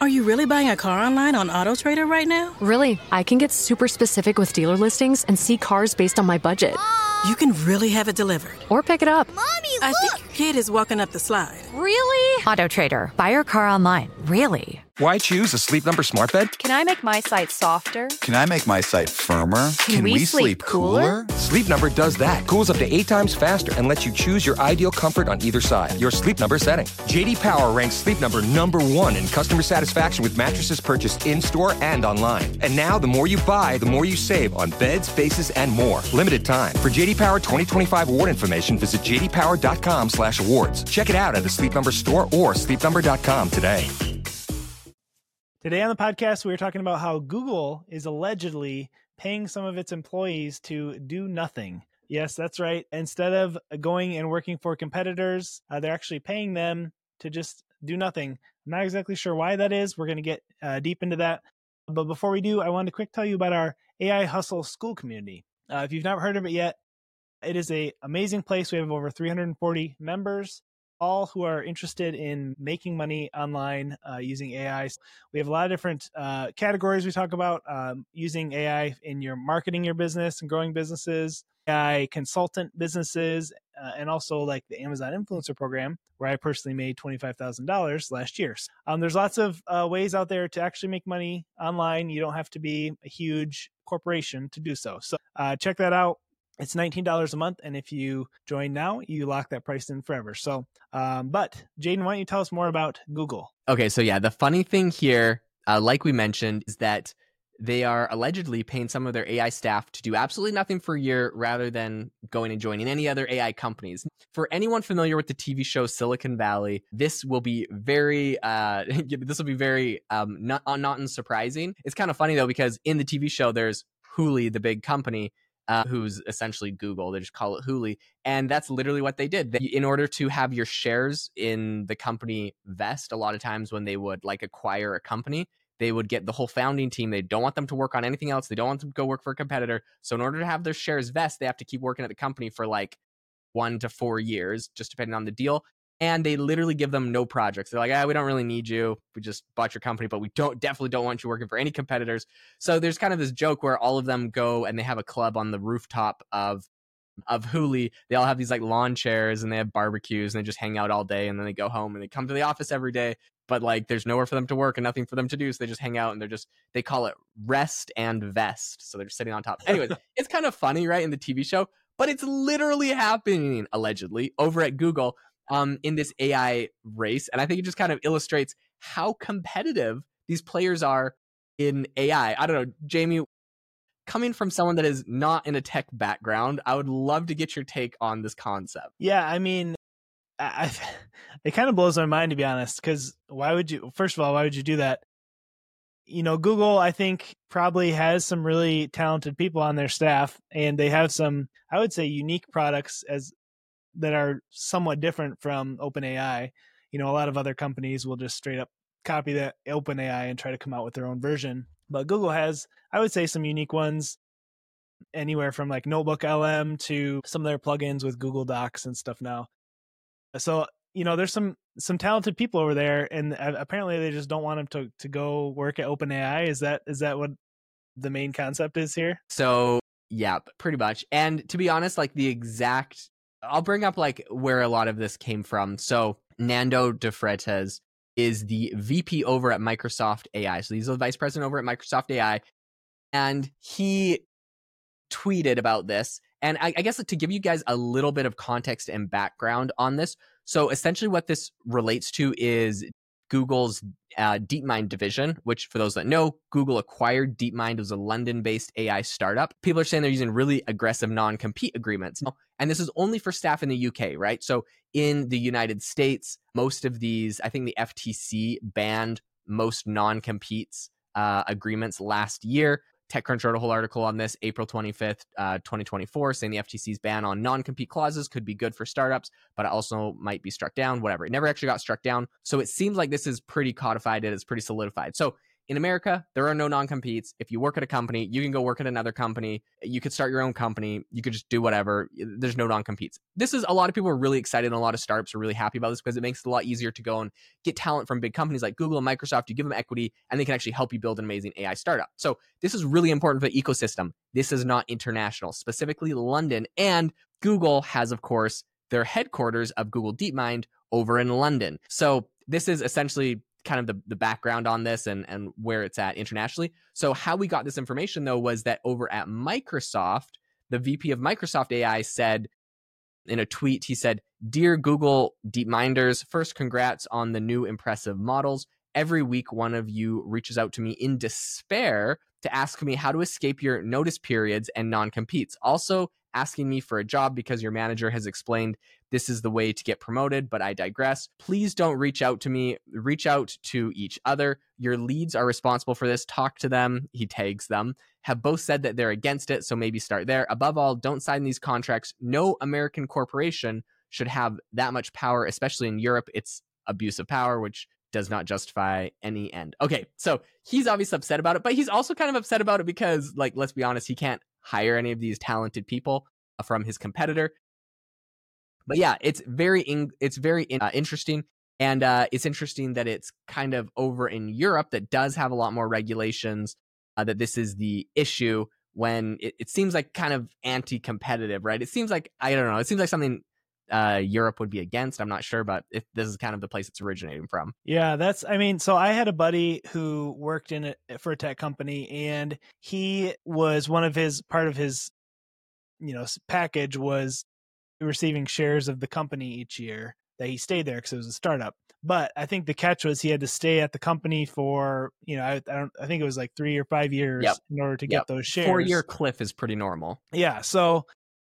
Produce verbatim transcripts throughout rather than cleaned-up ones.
you really buying a car online on AutoTrader right now? Really, I can get super specific with dealer listings and see cars based on my budget. You can really have it delivered. Or pick it up. Mommy, look! I think your kid is walking up the slide. Really? AutoTrader. Buy your car online. Really? Why choose a Sleep Number smart bed? Can I make my site softer? Can I make my site firmer? Can, Can we, we sleep, sleep cooler? cooler? Sleep Number does that. Cools up to eight times faster and lets you choose your ideal comfort on either side. Your Sleep Number setting. J D Power ranks Sleep Number number one in customer satisfaction with mattresses purchased in-store and online. And now, the more you buy, the more you save on beds, bases, and more. Limited time. For J D Power twenty twenty-five award information, visit j d power dot com slash awards. Check it out at the Sleep Number store or sleep number dot com today. Today on the podcast, we were talking about how Google is allegedly paying some of its employees to do nothing. Yes, that's right. Instead of going and working for competitors, uh, they're actually paying them to just do nothing. I'm not exactly sure why that is. We're going to get uh, deep into that. But before we do, I wanted to quick tell you about our A I Hustle School community. Uh, if you've not heard of it yet, it is an amazing place. We have over three hundred forty members, all who are interested in making money online uh, using A I. We have a lot of different uh, categories we talk about, um, using A I in your marketing your business and growing businesses, A I consultant businesses, uh, and also like the Amazon Influencer Program, where I personally made twenty-five thousand dollars last year. Um, there's lots of uh, ways out there to actually make money online. You don't have to be a huge corporation to do so. So uh, check that out. It's nineteen dollars a month, and if you join now, you lock that price in forever. So, um, but Jaden, why don't you tell us more about Google? Okay, so yeah, the funny thing here, uh, like we mentioned, is that they are allegedly paying some of their A I staff to do absolutely nothing for a year rather than going and joining any other A I companies. For anyone familiar with the T V show Silicon Valley, this will be very, uh, this will be very um, not, not unsurprising. It's kind of funny though, because in the T V show, there's Hooli, the big company, Uh, who's essentially Google. They just call it Hooli. And that's literally what they did. They, in order to have your shares in the company vest, a lot of times when they would like acquire a company, they would get the whole founding team. They don't want them to work on anything else. They don't want them to go work for a competitor. So in order to have their shares vest, they have to keep working at the company for like one to four years, just depending on the deal. And they literally give them no projects. They're like, ah, we don't really need you. We just bought your company, but we don't definitely don't want you working for any competitors. So there's kind of this joke where all of them go and they have a club on the rooftop of of Hooli. They all have these like lawn chairs and they have barbecues and they just hang out all day, and then they go home and they come to the office every day. But like there's nowhere for them to work and nothing for them to do. So they just hang out and they're just, they call it rest and vest. So they're just sitting on top. Anyways, it's kind of funny, right, in the T V show, but it's literally happening allegedly over at Google. Um, in this A I race. And I think it just kind of illustrates how competitive these players are in A I. I don't know, Jamie, coming from someone that is not in a tech background, I would love to get your take on this concept. Yeah, I mean, I, I, it kind of blows my mind, to be honest, because why would you, first of all, why would you do that? You know, Google, I think, probably has some really talented people on their staff, and they have some, I would say, unique products as that are somewhat different from OpenAI. You know, a lot of other companies will just straight up copy that OpenAI and try to come out with their own version. But Google has, I would say, some unique ones, anywhere from like Notebook L M to some of their plugins with Google Docs and stuff now. So, you know, there's some some talented people over there, and apparently they just don't want them to, to go work at OpenAI. Is that is that what the main concept is here? So, yeah, pretty much. And to be honest, like the exact I'll bring up like where a lot of this came from. So Nando de Freitas is the V P over at Microsoft A I. So he's the vice president over at Microsoft A I. And he tweeted about this. And I, I guess to give you guys a little bit of context and background on this. So essentially what this relates to is Google's uh, DeepMind division, which for those that know, Google acquired DeepMind. It was a London-based A I startup. People are saying they're using really aggressive non-compete agreements. And this is only for staff in the U K, right? So in the United States, most of these, I think the F T C banned most non-competes uh, agreements last year. TechCrunch wrote a whole article on this April twenty-fifth, uh, twenty twenty-four, saying the F T C's ban on non-compete clauses could be good for startups, but it also might be struck down, whatever. It never actually got struck down. So it seems like this is pretty codified. It is pretty solidified. So in America, there are no non-competes. If you work at a company, you can go work at another company. You could start your own company. You could just do whatever. There's no non-competes. This is, a lot of people are really excited, and a lot of startups are really happy about this because it makes it a lot easier to go and get talent from big companies like Google and Microsoft. You give them equity, and they can actually help you build an amazing A I startup. So this is really important for the ecosystem. This is not international, specifically London. And Google has, of course, their headquarters of Google DeepMind over in London. So this is essentially kind of the, the background on this and, and where it's at internationally. So how we got this information, though, was that over at Microsoft, the V P of Microsoft A I said in a tweet, he said, "Dear Google DeepMinders, first congrats on the new impressive models. Every week, one of you reaches out to me in despair to ask me how to escape your notice periods and non-competes. Also, asking me for a job because your manager has explained this is the way to get promoted, but I digress. Please don't reach out to me. Reach out to each other. Your leads are responsible for this. Talk to them." He tags them. "Have both said that they're against it, so maybe start there. Above all, don't sign these contracts. No American corporation should have that much power, especially in Europe. It's abuse of power, which does not justify any end." Okay, so he's obviously upset about it, but he's also kind of upset about it because, like, let's be honest, he can't hire any of these talented people from his competitor. But yeah, it's very in, it's very in, uh, interesting, and uh, it's interesting that it's kind of over in Europe that does have a lot more regulations. Uh, that this is the issue when it, it seems like kind of anti-competitive, right? It seems like, I don't know, it seems like something uh, Europe would be against. I'm not sure, but if this is kind of the place it's originating from. Yeah, that's, I mean, so I had a buddy who worked in it for a tech company, and he was one of his, part of his, you know, package was receiving shares of the company each year that he stayed there because it was a startup. But I think the catch was he had to stay at the company for, you know, I, I don't, I think it was like three or five years Yep. in order to Yep. get those shares. Four year cliff is pretty normal. Yeah. So,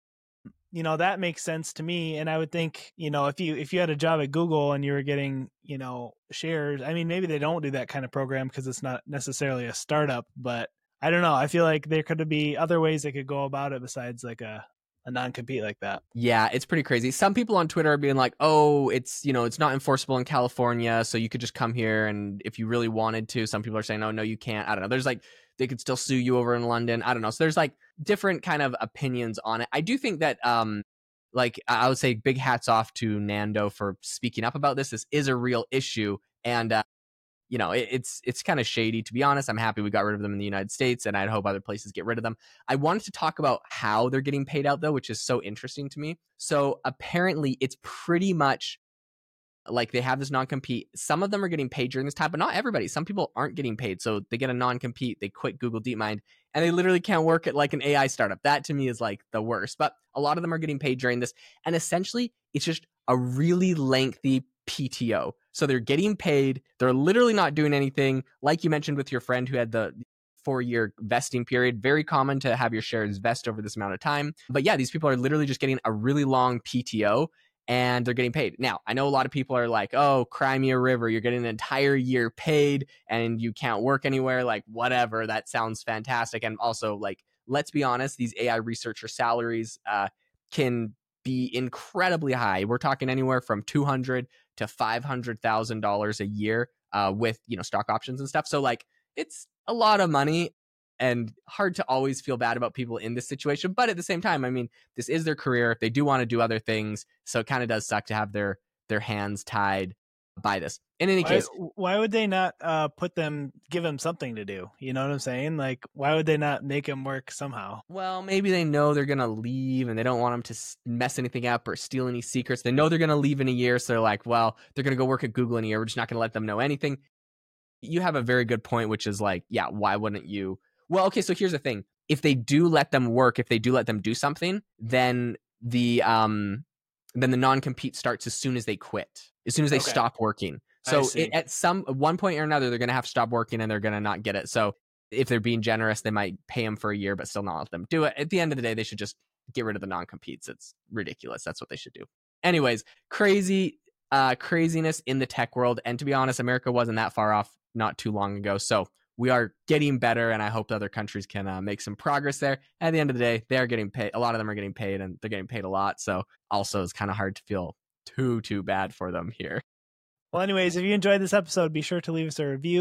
you know, that makes sense to me. And I would think, you know, if you, if you had a job at Google and you were getting, you know, shares, I mean, maybe they don't do that kind of program because it's not necessarily a startup, but I don't know. I feel like there could be other ways they could go about it besides like a, a non-compete like that. Yeah, it's pretty crazy. Some people on Twitter are being like, oh, it's, you know, it's not enforceable in California, so you could just come here and if you really wanted to. Some people are saying, oh, no, you can't. I don't know. There's like, they could still sue you over in London. I don't know. So there's like different kind of opinions on it. I do think that, um, like, I would say big hats off to Nando for speaking up about this. This is a real issue. And, uh, you know, it, it's it's kind of shady, to be honest. I'm happy we got rid of them in the United States, and I'd hope other places get rid of them. I wanted to talk about how they're getting paid out, though, which is so interesting to me. So apparently it's pretty much like they have this non-compete. Some of them are getting paid during this time, but not everybody. Some people aren't getting paid. So they get a non-compete, they quit Google DeepMind, and they literally can't work at like an A I startup. That to me is like the worst. But a lot of them are getting paid during this. And essentially, it's just a really lengthy P T O. So they're getting paid. They're literally not doing anything. Like you mentioned with your friend who had the four-year vesting period, very common to have your shares vest over this amount of time. But yeah, these people are literally just getting a really long P T O and they're getting paid. Now, I know a lot of people are like, oh, cry me a river. You're getting an entire year paid and you can't work anywhere. Like, whatever. That sounds fantastic. And also, like, let's be honest, these A I researcher salaries uh, can be incredibly high. We're talking anywhere from two hundred to five hundred thousand dollars a year uh, with, you know, stock options and stuff. So like, it's a lot of money and hard to always feel bad about people in this situation. But at the same time, I mean, this is their career. They do want to do other things. So it kind of does suck to have their, their hands tied by this. In any why, case, why would they not uh, put them, give them something to do? You know what I'm saying? Like, why would they not make them work somehow? well, maybe they know they're going to leave and they don't want them to s- mess anything up or steal any secrets. They know they're going to leave in a year. So they're like, well, they're going to go work at Google in a year. We're just not going to let them know anything. You have a very good point, which is like, yeah, why wouldn't you? Well, okay, so here's the thing. If they do let them work, if they do let them do something, then the um then the non-compete starts as soon as they quit, as soon as they Okay. stop working. So it, at some one point or another, they're going to have to stop working and they're going to not get it. So if they're being generous, they might pay them for a year, but still not let them do it. At the end of the day, they should just get rid of the non-competes. It's ridiculous. That's what they should do. Anyways, crazy uh, craziness in the tech world. And to be honest, America wasn't that far off not too long ago. So we are getting better, and I hope other countries can uh, make some progress there. At the end of the day, they are getting paid. A lot of them are getting paid, and they're getting paid a lot. So also, it's kind of hard to feel too, too bad for them here. Well, anyways, if you enjoyed this episode, be sure to leave us a review.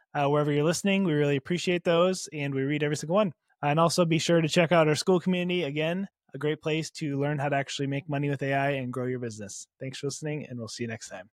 uh, wherever you're listening. We really appreciate those, and we read every single one. And also be sure to check out our Skool community. Again, a great place to learn how to actually make money with A I and grow your business. Thanks for listening, and we'll see you next time.